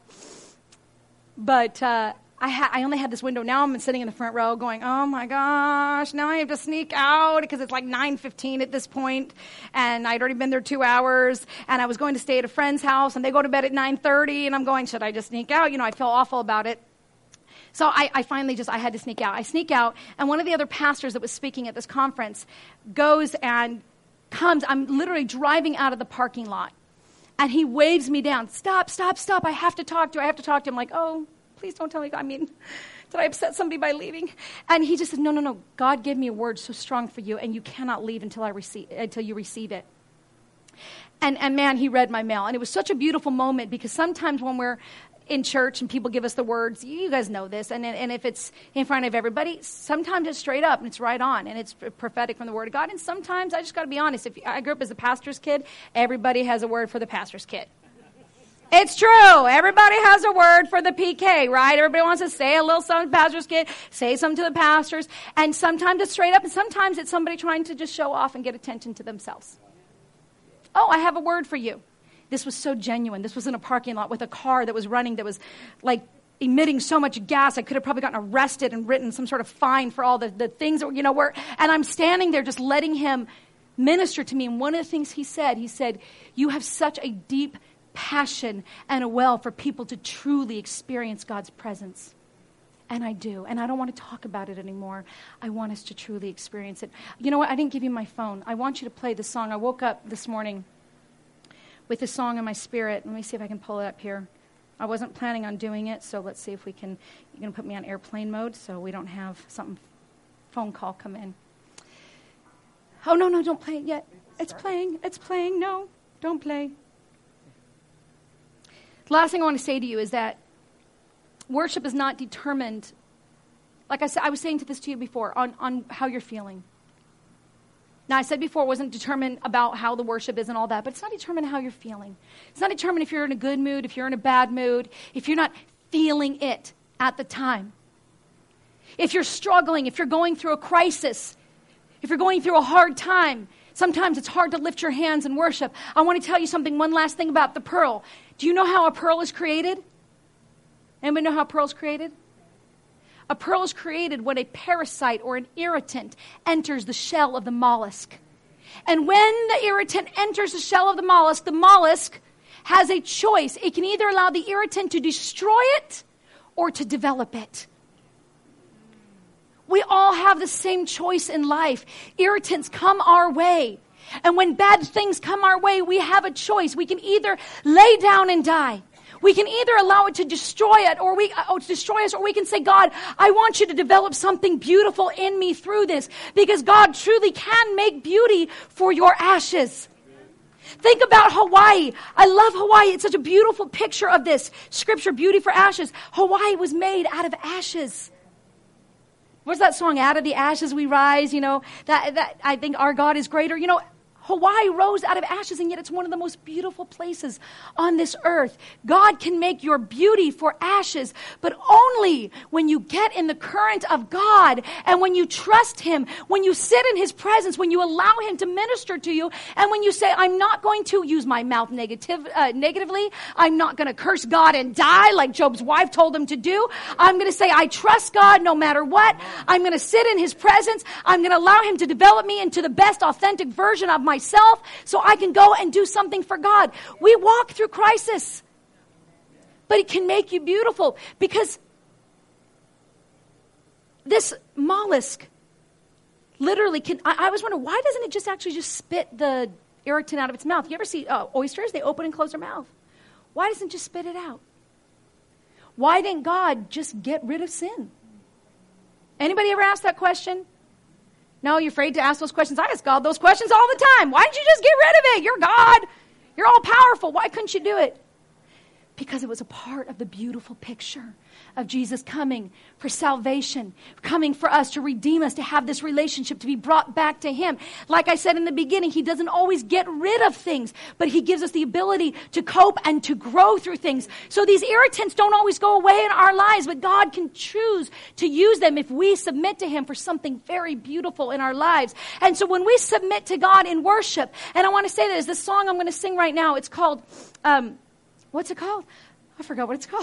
But uh, I, ha- I only had this window. Now I'm sitting in the front row going, oh, my gosh, now I have to sneak out because it's like nine fifteen at this point, and I'd already been there two hours, and I was going to stay at a friend's house, and they go to bed at nine thirty, and I'm going, should I just sneak out? You know, I feel awful about it. So I, I finally just, I had to sneak out. I sneak out, and one of the other pastors that was speaking at this conference goes and comes. I'm literally driving out of the parking lot, and he waves me down. Stop, stop, stop. I have to talk to you. I have to talk to you. I'm like, oh, please don't tell me. I mean, did I upset somebody by leaving? And he just said, no, no, no. God gave me a word so strong for you, and you cannot leave until I receive until you receive it. And and man, he read my mail, and it was such a beautiful moment, because sometimes when we're in church and people give us the words, you guys know this, and and if it's in front of everybody, sometimes it's straight up and it's right on, and it's prophetic from the Word of God. And sometimes I just got to be honest. If I grew up as a pastor's kid, everybody has a word for the pastor's kid. It's true. Everybody has a word for the P K, right? Everybody wants to say a little something to the pastor's kid, say something to the pastors. And sometimes it's straight up, and sometimes it's somebody trying to just show off and get attention to themselves. Oh, I have a word for you. This was so genuine. This was in a parking lot with a car that was running that was like emitting so much gas. I could have probably gotten arrested and written some sort of fine for all the, the things that, you know, were, and I'm standing there just letting him minister to me. And one of the things he said, he said, you have such a deep passion and a well for people to truly experience God's presence. And I do. And I don't want to talk about it anymore. I want us to truly experience it. You know what? I didn't give you my phone. I want you to play this song. I woke up this morning with this song in my spirit. Let me see if I can pull it up here. I wasn't planning on doing it, so let's see if we can. You're going to put me on airplane mode so we don't have some phone call come in. Oh, no, no, don't play it yet. It's playing. It's playing. No, don't play. The last thing I want to say to you is that worship is not determined, like I said, I was saying to this to you before, on, on how you're feeling. Now, I said before, it wasn't determined about how the worship is and all that, but it's not determined how you're feeling. It's not determined if you're in a good mood, if you're in a bad mood, if you're not feeling it at the time. If you're struggling, if you're going through a crisis, if you're going through a hard time, sometimes it's hard to lift your hands and worship. I want to tell you something, one last thing about the pearl. Do you know how a pearl is created? Anybody know how a pearl is created? A pearl is created when a parasite or an irritant enters the shell of the mollusk. And when the irritant enters the shell of the mollusk, the mollusk has a choice. It can either allow the irritant to destroy it or to develop it. We all have the same choice in life. Irritants come our way. And when bad things come our way, we have a choice. We can either lay down and die. We can either allow it to destroy it, or we uh, to destroy us, or we can say, God, I want you to develop something beautiful in me through this, because God truly can make beauty for your ashes. Think about Hawaii. I love Hawaii. It's such a beautiful picture of this. Scripture, beauty for ashes. Hawaii was made out of ashes. What's that song? Out of the ashes we rise, you know. That, that I think our God is greater. You know, Hawaii rose out of ashes, and yet it's one of the most beautiful places on this earth. God can make your beauty for ashes, but only when you get in the current of God and when you trust Him, when you sit in His presence, when you allow Him to minister to you, and when you say, I'm not going to use my mouth negative, uh, negatively. I'm not going to curse God and die like Job's wife told him to do. I'm going to say, I trust God no matter what. I'm going to sit in His presence. I'm going to allow Him to develop me into the best authentic version of myself. Myself, so I can go and do something for God. We walk through crisis, but it can make you beautiful, because this mollusk literally can. I, I was wondering, why doesn't it just actually just spit the irritant out of its mouth? You ever see uh, oysters? They open and close their mouth. Why doesn't it just spit it out? Why didn't God just get rid of sin? Anybody ever ask that question? No, you're afraid to ask those questions. I ask God those questions all the time. Why didn't you just get rid of it? You're God. You're all powerful. Why couldn't you do it? Because it was a part of the beautiful picture of Jesus coming for salvation, coming for us to redeem us, to have this relationship, to be brought back to Him. Like I said in the beginning, He doesn't always get rid of things, but He gives us the ability to cope and to grow through things. So these irritants don't always go away in our lives, but God can choose to use them if we submit to Him for something very beautiful in our lives. And so when we submit to God in worship, and I want to say this, this song I'm going to sing right now, it's called, um, what's it called? I forgot what it's called.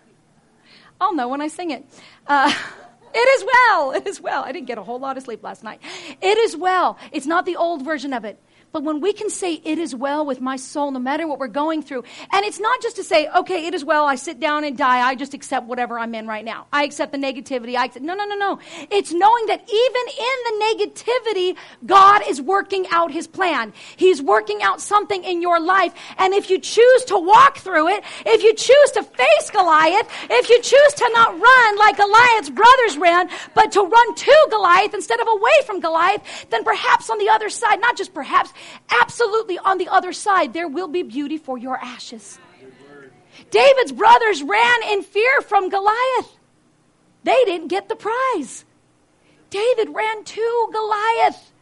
I'll know when I sing it. Uh, it is well. It is well. I didn't get a whole lot of sleep last night. It is well. It's not the old version of it. But when we can say, it is well with my soul, no matter what we're going through. And it's not just to say, okay, it is well, I sit down and die. I just accept whatever I'm in right now. I accept the negativity. I accept, no, no, no, no. It's knowing that even in the negativity, God is working out His plan. He's working out something in your life. And if you choose to walk through it, if you choose to face Goliath, if you choose to not run like Goliath's brothers ran, but to run to Goliath instead of away from Goliath, then perhaps on the other side, not just perhaps, absolutely on the other side, there will be beauty for your ashes. David's brothers ran in fear from Goliath. They didn't get the prize. David ran to Goliath.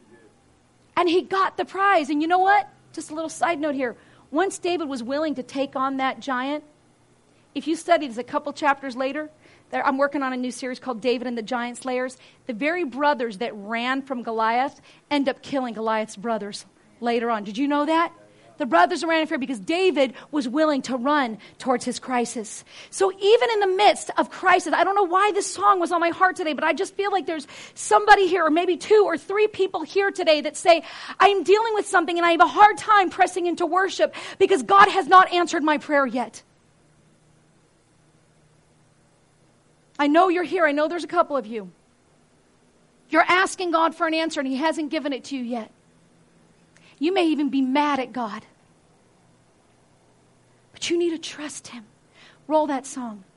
And he got the prize. And you know what? Just a little side note here. Once David was willing to take on that giant, if you study this a couple chapters later, there, I'm working on a new series called David and the Giant Slayers. The very brothers that ran from Goliath end up killing Goliath's brothers later on. Did you know that? The brothers ran in fear because David was willing to run towards his crisis. So even in the midst of crisis, I don't know why this song was on my heart today, but I just feel like there's somebody here, or maybe two or three people here today that say, I'm dealing with something and I have a hard time pressing into worship because God has not answered my prayer yet. I know you're here. I know there's a couple of you. You're asking God for an answer and He hasn't given it to you yet. You may even be mad at God. But you need to trust Him. Roll that song.